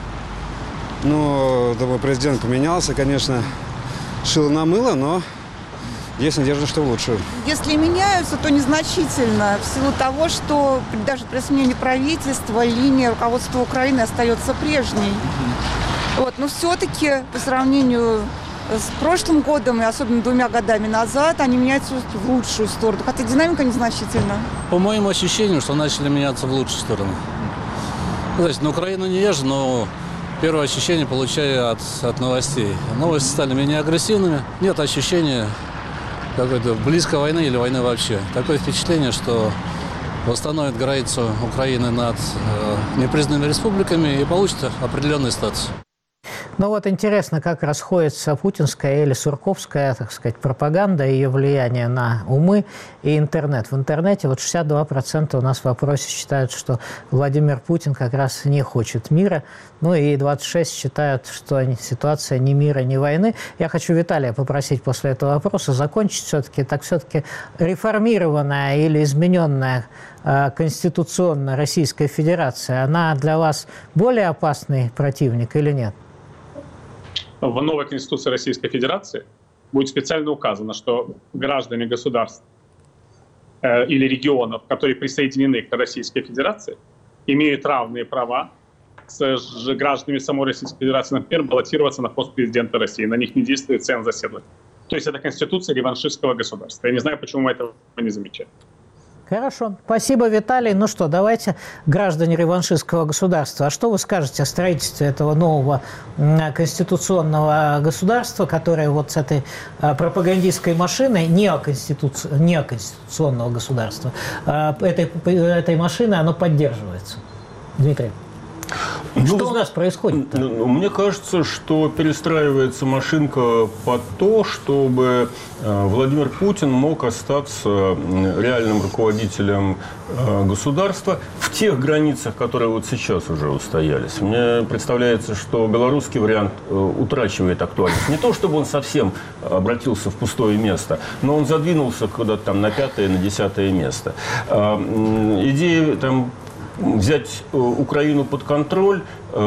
Ну, думаю, президент поменялся, конечно, шило на мыло, но есть надежда, что лучше. Если меняются, то незначительно, в силу того, что даже при смене правительства линия руководства Украины остается прежней. Вот, но все-таки по сравнению с прошлым годом и особенно 2 годами назад они меняются в лучшую сторону, хотя динамика незначительна. По моим ощущениям, что начали меняться в лучшую сторону. Значит, на Украину не езжу, но первое ощущение получаю от новостей. Новости стали менее агрессивными. Нет ощущения какой-то близкой войны или войны вообще. Такое впечатление, что восстановит границу Украины над непризнанными республиками и получит определенный статус. Ну вот интересно, как расходится путинская или сурковская, так сказать, пропаганда, ее влияние на умы и интернет. В интернете вот 62% у нас в вопросе считают, что Владимир Путин как раз не хочет мира, ну и 26% считают, что ситуация ни мира, ни войны. Я хочу Виталия попросить после этого вопроса закончить все-таки реформированная или измененная конституционно Российская Федерация, она для вас более опасный противник или нет? В новой Конституции Российской Федерации будет специально указано, что граждане государств или регионов, которые присоединены к Российской Федерации, имеют равные права с гражданами самой Российской Федерации, например, баллотироваться на пост президента России. На них не действует ценз оседлости. То есть это Конституция реваншистского государства. Я не знаю, почему мы этого не замечаем. Хорошо. Спасибо, Виталий. Ну что, давайте, граждане реваншистского государства, а что вы скажете о строительстве этого нового конституционного государства, которое вот с этой пропагандистской машиной неоконституционного государства, этой машины, оно поддерживается? Дмитрий. Что у нас происходит? Мне кажется, что перестраивается машинка под то, чтобы Владимир Путин мог остаться реальным руководителем государства в тех границах, которые вот сейчас уже устоялись. Мне представляется, что белорусский вариант утрачивает актуальность. Не то, чтобы он совсем обратился в пустое место, но он задвинулся куда-то там на 5-е, на 10-е место. Идея там взять Украину под контроль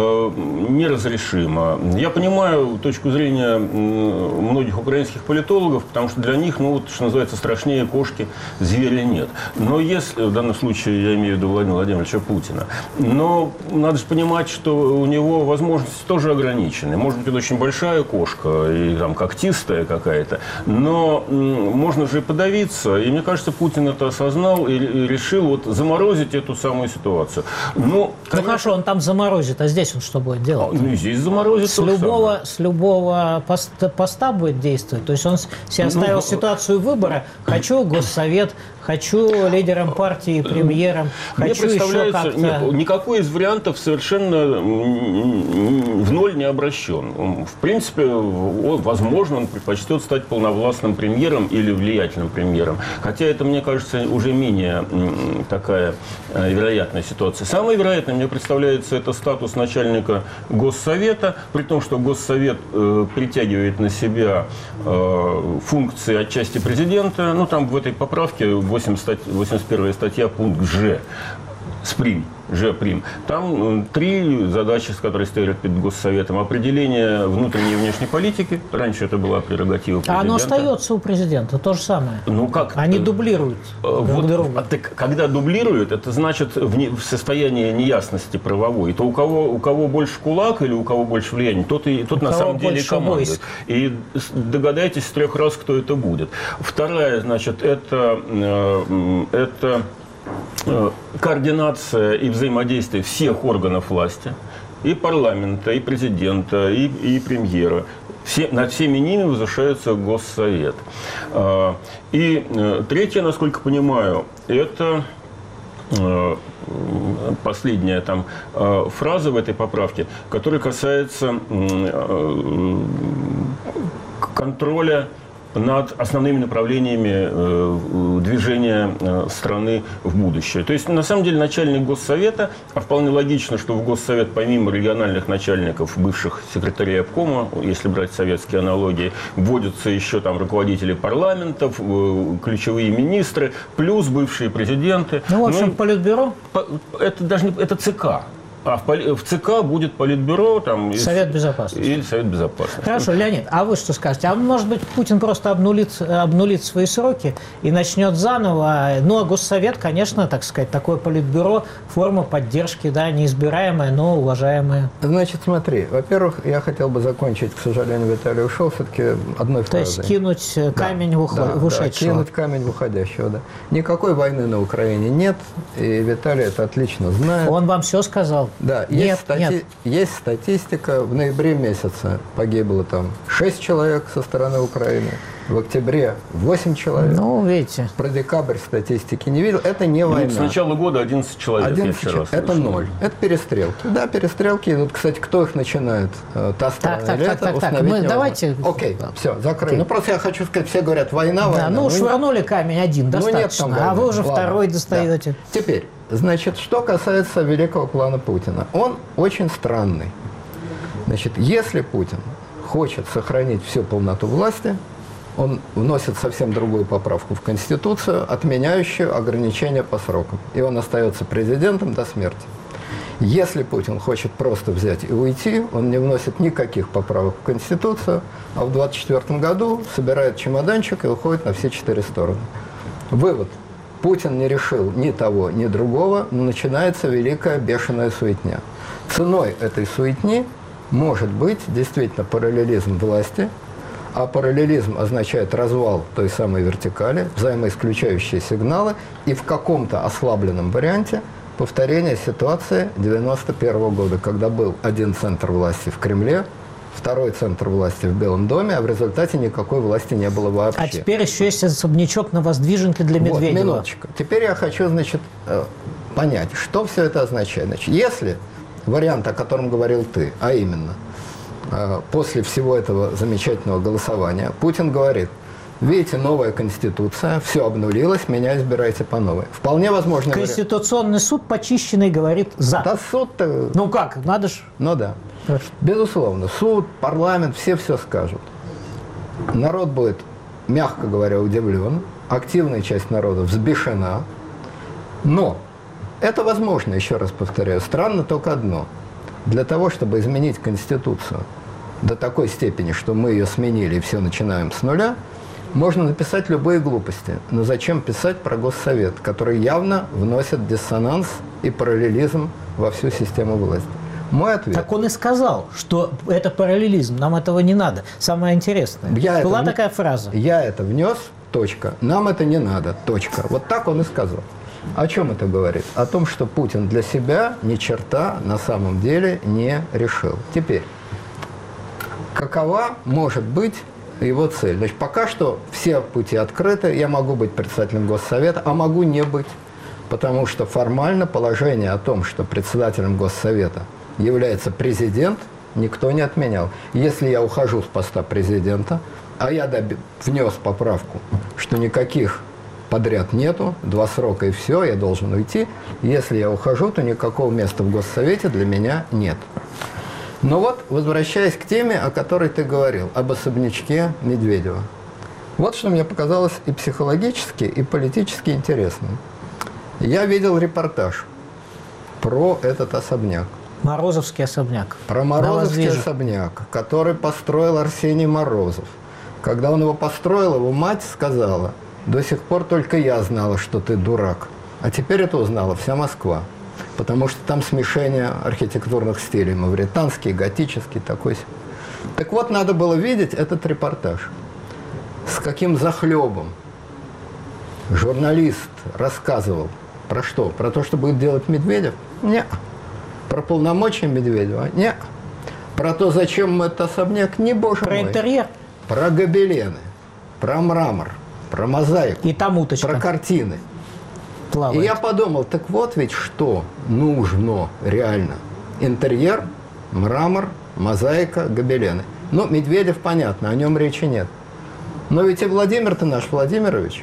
неразрешимо. Я понимаю точку зрения многих украинских политологов, потому что для них, ну, вот, что называется, страшнее кошки зверя нет. Но если, в данном случае я имею в виду Владимира Владимировича Путина, но надо же понимать, что у него возможности тоже ограничены. Может быть, это очень большая кошка и там когтистая какая-то, но можно же подавиться. И мне кажется, Путин это осознал и решил вот заморозить эту самую ситуацию. Ну, хорошо, он там заморозит, а здесь он что будет делать? Ну, и здесь заморозит. С любого поста будет действовать. То есть он себе оставил ситуацию выбора. Хочу госсовет, хочу лидером партии, премьером, хочу еще как-то... Никакой из вариантов совершенно в ноль не обращен. В принципе, возможно, он предпочтет стать полновластным премьером или влиятельным премьером. Хотя это, мне кажется, уже менее такая вероятная ситуация. Самой вероятной, мне представляется, это статус начальника начальника Госсовета, при том, что Госсовет притягивает на себя функции отчасти президента. Ну, там в этой поправке 81 статья, пункт Ж. Ж'. Там 3 задачи, с которыми стоят перед Госсоветом. Определение внутренней и внешней политики. Раньше это была прерогатива президента. А оно остается у президента, то же самое. Ну как? Они дублируют друг друга. Когда дублируют, это значит в состоянии неясности правовой. То у кого больше кулак или у кого больше влияния, тот на самом деле командует. И догадайтесь с 3 раз, кто это будет. Вторая, значит, это координация и взаимодействие всех органов власти, и парламента, и президента, и премьера. Над всеми ними возвышается Госсовет. И третье, насколько понимаю, это последняя там фраза в этой поправке, которая касается контроля над основными направлениями движения страны в будущее. То есть, на самом деле, начальник Госсовета, а вполне логично, что в Госсовет, помимо региональных начальников, бывших секретарей обкома, если брать советские аналогии, вводятся еще там руководители парламентов, ключевые министры, плюс бывшие президенты. Ну, в общем, Политбюро? Это даже не, это ЦК. А в ЦК будет Политбюро там, Совет Безопасности. Или Совет Безопасности. Хорошо, Леонид, а вы что скажете? А может быть, Путин просто обнулит свои сроки и начнет заново? Ну, а Госсовет, конечно, так сказать, такое Политбюро, форма поддержки, да, неизбираемая, но уважаемая. Значит, смотри, во-первых, я хотел бы закончить, к сожалению, Виталий ушел, все-таки одной фразой. То есть кинуть камень в ушедшего. Да, кинуть камень в уходящего, да. Никакой войны на Украине нет, и Виталий это отлично знает. Он вам все сказал? Да, есть статистика. В ноябре месяце погибло там 6 человек со стороны Украины. В октябре 8 человек. Ну, видите. Про декабрь статистики не видел. Это не война. С начала года 11 человек. 11 человек. Это 0. Это перестрелки. Да, перестрелки идут. Кстати, кто их начинает? Та страна или это? Мы давайте... Окей, все, закрыли. Ну, просто я хочу сказать, все говорят, война, война. Да, ну, швырнули камень один, достаточно. Нет там а вы уже второй достаете. Да. Теперь, значит, что касается великого плана Путина. Он очень странный. Значит, если Путин хочет сохранить всю полноту власти, он вносит совсем другую поправку в Конституцию, отменяющую ограничения по срокам. И он остается президентом до смерти. Если Путин хочет просто взять и уйти, он не вносит никаких поправок в Конституцию, а в 2024 году собирает чемоданчик и уходит на все 4 стороны. Вывод. Путин не решил ни того, ни другого, но начинается великая бешеная суетня. Ценой этой суетни может быть действительно параллелизм власти, а параллелизм означает развал той самой вертикали, взаимоисключающие сигналы и в каком-то ослабленном варианте повторение ситуации 1991 года, когда был один центр власти в Кремле, второй центр власти в Белом доме, а в результате никакой власти не было вообще. А теперь еще есть особнячок на Воздвиженке для Медведева. Вот, минуточку. Теперь я хочу, значит, понять, что все это означает. Значит, если вариант, о котором говорил ты, а именно, после всего этого замечательного голосования, Путин говорит, видите, новая Конституция, все обнулилось, меня избирайте по новой. Вполне возможно... Конституционный суд почищенный говорит «за». Да суд-то... Ну как, надо ж... Ну да. Безусловно, суд, парламент, все скажут. Народ будет, мягко говоря, удивлен, активная часть народа взбешена, но это возможно, еще раз повторяю, странно только одно. Для того, чтобы изменить Конституцию до такой степени, что мы ее сменили и все начинаем с нуля, можно написать любые глупости. Но зачем писать про Госсовет, который явно вносит диссонанс и параллелизм во всю систему власти? Мой ответ. Так он и сказал, что это параллелизм, нам этого не надо. Самое интересное. Была такая фраза. Я это внес, точка. Нам это не надо, точка. Вот так он и сказал. О чем это говорит? О том, что Путин для себя ни черта на самом деле не решил. Теперь, какова может быть его цель? Значит, пока что все пути открыты. Я могу быть председателем Госсовета, а могу не быть. Потому что формально положение о том, что председателем Госсовета является президент, никто не отменял. Если я ухожу с поста президента, а я внес поправку, что никаких подряд нету, 2 срока и все, я должен уйти. Если я ухожу, то никакого места в Госсовете для меня нет. Но вот, возвращаясь к теме, о которой ты говорил, об особнячке Медведева. Вот что мне показалось и психологически, и политически интересным. Я видел репортаж про этот особняк. Морозовский особняк. Про Морозовский особняк, который построил Арсений Морозов. Когда он его построил, его мать сказала: до сих пор только я знала, что ты дурак. А теперь это узнала вся Москва. Потому что там смешение архитектурных стилей. Мавританский, готический, такой. Так вот, надо было видеть этот репортаж. С каким захлебом журналист рассказывал. Про что? Про то, что будет делать Медведев? Нет. Про полномочия Медведева? Нет. Про то, зачем мы этот особняк? Не, боже мой. Про интерьер? Про гобелены, про мрамор, про мозаику. И там уточка. Про картины. Плавает. И я подумал, так вот ведь что нужно реально. Интерьер, мрамор, мозаика, гобелены. Ну, Медведев, понятно, о нем речи нет. Но ведь и Владимир-то наш Владимирович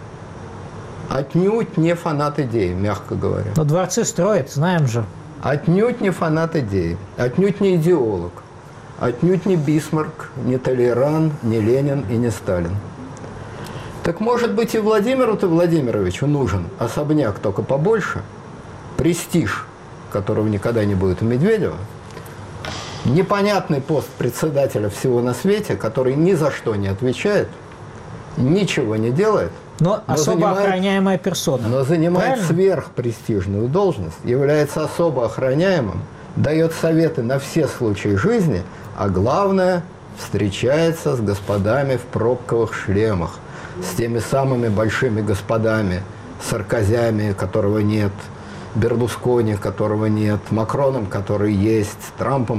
отнюдь не фанат идеи, мягко говоря. Но дворцы строят, знаем же. Отнюдь не фанат идеи, отнюдь не идеолог, отнюдь не Бисмарк, не Толеран, не Ленин и не Сталин. Так может быть и Владимиру-то Владимировичу нужен особняк только побольше, престиж, которого никогда не будет у Медведева, непонятный пост председателя всего на свете, который ни за что не отвечает, ничего не делает, но особо охраняемая персона. Но занимает правильно? Сверхпрестижную должность, является особо охраняемым, дает советы на все случаи жизни, а главное, встречается с господами в пробковых шлемах, с теми самыми большими господами, Саркозями, которого нет, Берлускони, которого нет, Макроном, который есть, Трампом.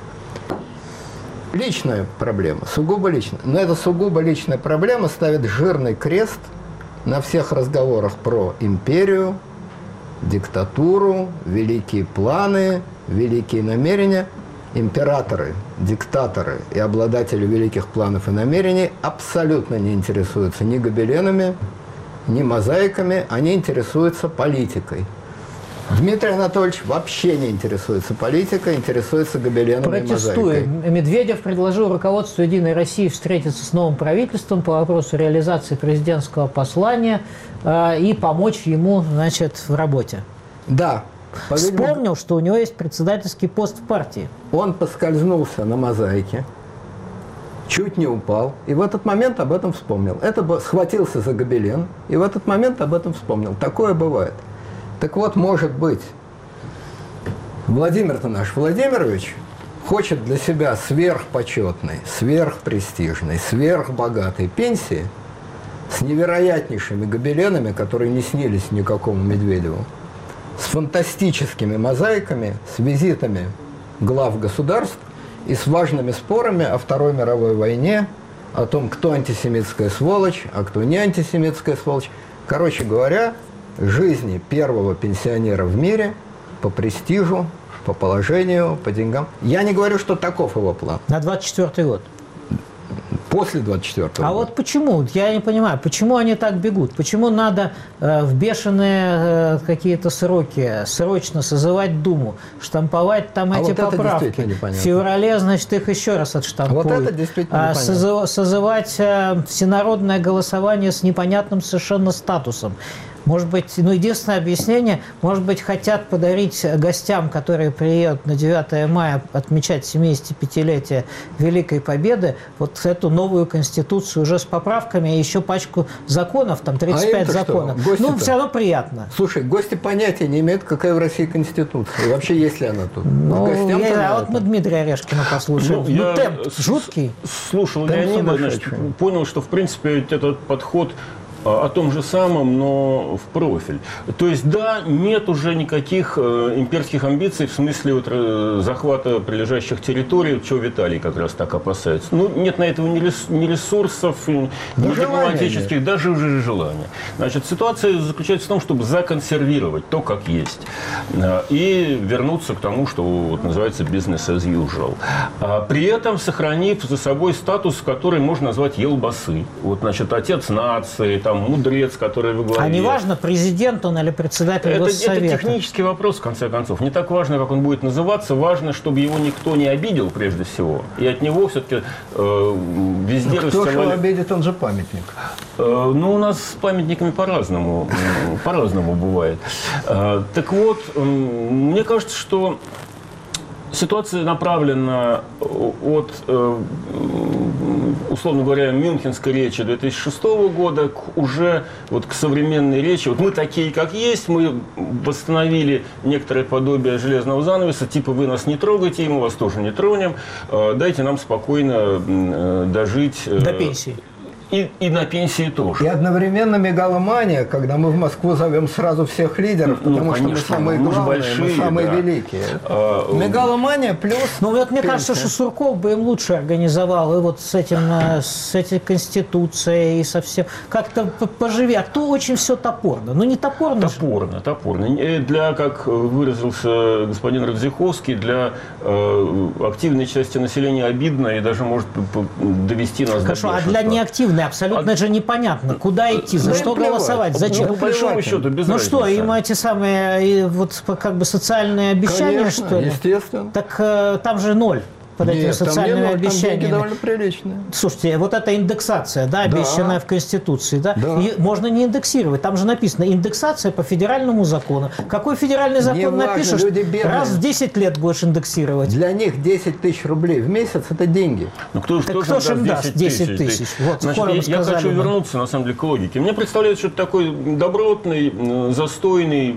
Личная проблема, сугубо личная. Но эта сугубо личная проблема ставит жирный крест на всех разговорах про империю, диктатуру, великие планы, великие намерения. Императоры, диктаторы и обладатели великих планов и намерений абсолютно не интересуются ни гобеленами, ни мозаиками, они интересуются политикой. Дмитрий Анатольевич вообще не интересуется политикой, интересуется гобеленами и мозаикой. Медведев предложил руководству «Единой России» встретиться с новым правительством по вопросу реализации президентского послания и помочь ему, значит, в работе. Да. Вспомнил, что у него есть председательский пост в партии. Он поскользнулся на мозаике, чуть не упал, и в этот момент об этом вспомнил. Схватился за гобелен, и в этот момент об этом вспомнил. Такое бывает. Так вот, может быть, Владимир-то наш Владимирович хочет для себя сверхпочетной, сверхпрестижной, сверхбогатой пенсии с невероятнейшими гобеленами, которые не снились никакому Медведеву, с фантастическими мозаиками, с визитами глав государств и с важными спорами о Второй мировой войне, о том, кто антисемитская сволочь, а кто не антисемитская сволочь. Короче говоря, жизни первого пенсионера в мире по престижу, по положению, по деньгам. Я не говорю, что таков его план. На 24-й год. После 24-го года. А вот почему? Я не понимаю, почему они так бегут? Почему надо в бешеные какие-то сроки срочно созывать Думу, штамповать там эти вот поправки? В феврале, значит, их еще раз отштампуют. Вот это действительно непонятно. Созывать всенародное голосование с непонятным совершенно статусом. Может быть, единственное объяснение, может быть, хотят подарить гостям, которые приедут на 9 мая отмечать 75-летие Великой Победы, вот эту новую Конституцию уже с поправками, и еще пачку законов, там 35 законов. Ну, все равно приятно. Слушай, гости понятия не имеют, какая в России Конституция. И вообще, есть ли она тут? Вот мы Дмитрия Орешкина послушаем. Я темп жуткий. Слушал Леонида, значит, понял, что, в принципе, этот подход о том же самом, но в профиль. То есть, да, нет уже никаких имперских амбиций в смысле вот захвата прилежащих территорий, чего Виталий как раз так опасается. Ну, нет на этого ни ресурсов, ни дипломатических, даже уже желания. Значит, ситуация заключается в том, чтобы законсервировать то, как есть, и вернуться к тому, что вот называется business as usual. При этом сохранив за собой статус, который можно назвать елбасы. Вот, значит, отец нации, там мудрец, который во главе. А не важно, президент он или председатель Госсовета? Это технический вопрос, в конце концов. Не так важно, как он будет называться, важно, чтобы его никто не обидел, прежде всего. И от него все-таки везде кто же обидит, он же памятник. Ну, у нас с памятниками по-разному бывает. Так вот, мне кажется, что ситуация направлена от, условно говоря, Мюнхенской речи 2006 года уже вот к современной речи. Вот мы такие, как есть, мы восстановили некоторое подобие железного занавеса, типа вы нас не трогайте, и мы вас тоже не тронем, дайте нам спокойно дожить. До пенсии. И на пенсии тоже. И одновременно мегаломания, когда мы в Москву зовем сразу всех лидеров, потому что мы самые главные, мы самые великие. Мегаломания плюс... Ну вот мне кажется, что Сурков бы им лучше организовал, и вот с этой конституцией, и со всем. Как-то поживи. А то очень все топорно. Ну не топорно. Топорно. Для, как выразился господин Радзиховский, для активной части населения обидно и даже может довести нас до бешенства. А для неактивной абсолютно же непонятно, куда идти, за что голосовать, зачем. По большому счету, без разницы. Что, им эти самые вот как бы социальные обещания, конечно, что ли? Естественно. Так там же ноль. Под этими социальными обещаниями. Там довольно приличные. Слушайте, вот эта индексация, да, обещанная в Конституции, да, можно не индексировать. Там же написано индексация по федеральному закону. Какой федеральный закон напишешь, раз в 10 лет будешь индексировать. Для них 10 тысяч рублей в месяц – это деньги. Ну, кто же им даст 10 тысяч? Вот, значит, я хочу вернуться, на самом деле, к логике. Мне представляется, что это такой добротный, застойный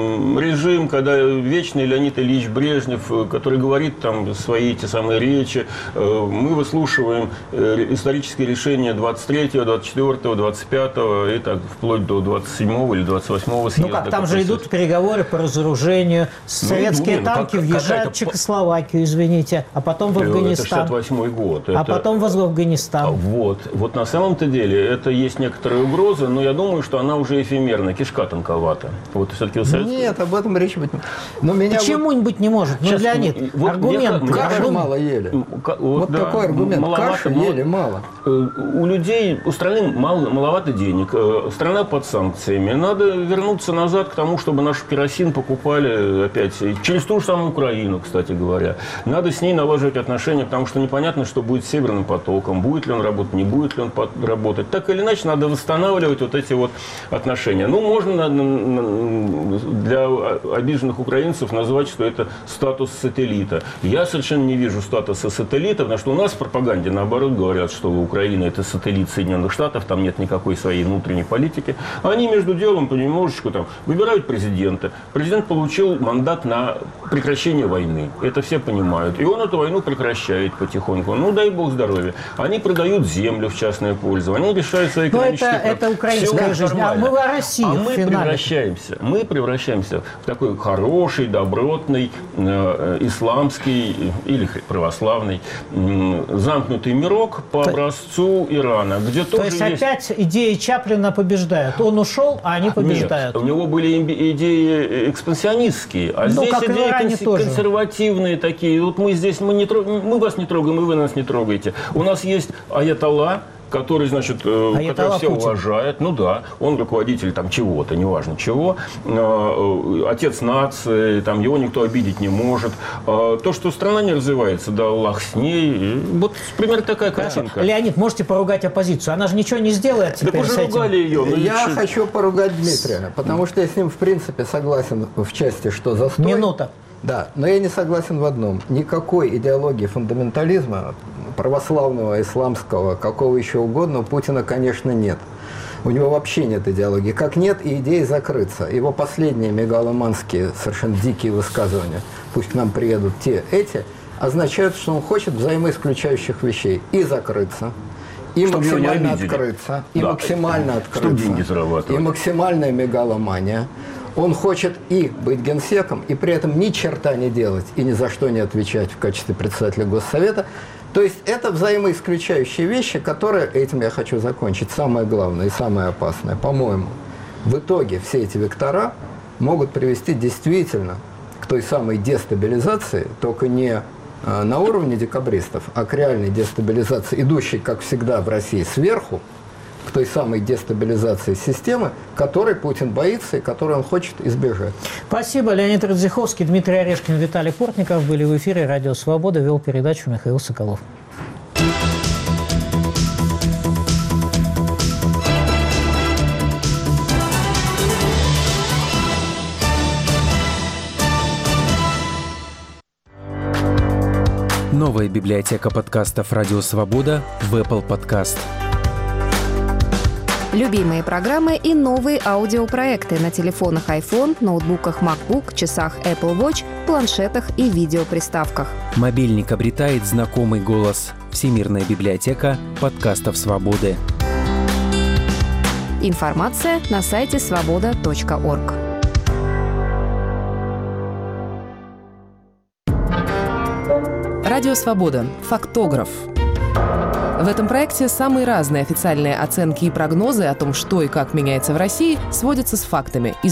режим, когда вечный Леонид Ильич Брежнев, который говорит там свои те самые речи, мы выслушиваем исторические решения 23-го, 24-го, 25-го и так вплоть до 27-го или 28-го съезда. Ну как, там же идут переговоры по разоружению. Советские танки въезжают в Чехословакию, извините, а потом в Афганистан. Это 68-й год. А потом в Афганистан. Вот на самом-то деле это есть некоторая угроза, но я думаю, что она уже эфемерна, кишка тонковата. Вот все-таки Нет, об этом речи быть не может. Почему-нибудь не может? Ну, Леонид, аргумент. Каши мало ели. Вот такой аргумент. Каши ели мало. У людей, у страны маловато денег. Страна под санкциями. Надо вернуться назад к тому, чтобы наш керосин покупали опять через ту же самую Украину, кстати говоря. Надо с ней налаживать отношения, потому что непонятно, что будет с Северным потоком. Будет ли он работать, не будет ли он работать. Так или иначе, надо восстанавливать вот эти вот отношения. Ну, можно для обиженных украинцев назвать, что это статус сателлита. Я совершенно не вижу статуса сателлита, потому что у нас в пропаганде, наоборот, говорят, что Украина – это сателлит Соединенных Штатов, там нет никакой своей внутренней политики. Они между делом понемножечку там выбирают президента. Президент получил мандат на прекращение войны. Это все понимают. И он эту войну прекращает потихоньку. Ну, дай бог здоровья. Они продают землю в частное пользование. Они решают свои экономические проблемы. Это украинская жизнь. А мы в России. А мы превращаемся в такой хороший, добротный, исламский или православный замкнутый мирок по образцу Ирана, где тоже есть опять идеи Чаплина побеждают. Он ушел, а они побеждают. Нет, у него были идеи экспансионистские, а здесь идеи консервативные такие. Вот мы здесь, мы вас не трогаем, и вы нас не трогаете. У нас есть аятолла, который, значит, который все уважают. Ну да, он руководитель там чего-то, неважно чего. Отец нации, там его никто обидеть не может. То, что страна не развивается, да Аллах с ней. Вот примерно такая картинка. Леонид, можете поругать оппозицию? Она же ничего не сделает теперь с этим. Ругали ее. Я хочу поругать Дмитрия, потому что я с ним в принципе согласен в части, что застой. Минута. Да, но я не согласен в одном. Никакой идеологии фундаментализма, православного, исламского, какого еще угодно, у Путина, конечно, нет. У него вообще нет идеологии. Как нет и идеи закрыться. Его последние мегаломанские, совершенно дикие высказывания, пусть к нам приедут те, эти, означают, что он хочет взаимоисключающих вещей. И закрыться, и максимально открыться, и максимально открыться, и максимальная мегаломания. Он хочет и быть генсеком, и при этом ни черта не делать, и ни за что не отвечать в качестве председателя Госсовета. То есть это взаимоисключающие вещи, которые, этим я хочу закончить, самое главное и самое опасное, по-моему. В итоге все эти вектора могут привести действительно к той самой дестабилизации, только не на уровне декабристов, а к реальной дестабилизации, идущей, как всегда в России, сверху, к той самой дестабилизации системы, которой Путин боится и которой он хочет избежать. Спасибо. Леонид Радзиховский, Дмитрий Орешкин, Виталий Портников были в эфире «Радио Свобода». Вел передачу Михаил Соколов. Новая библиотека подкастов «Радио Свобода» в Apple Podcast. Любимые программы и новые аудиопроекты на телефонах iPhone, ноутбуках MacBook, часах Apple Watch, планшетах и видеоприставках. Мобильник обретает знакомый голос. Всемирная библиотека подкастов «Свободы». Информация на сайте svoboda.org. Радио «Свобода». Фактограф. В этом проекте самые разные официальные оценки и прогнозы о том, что и как меняется в России, сводятся с фактами.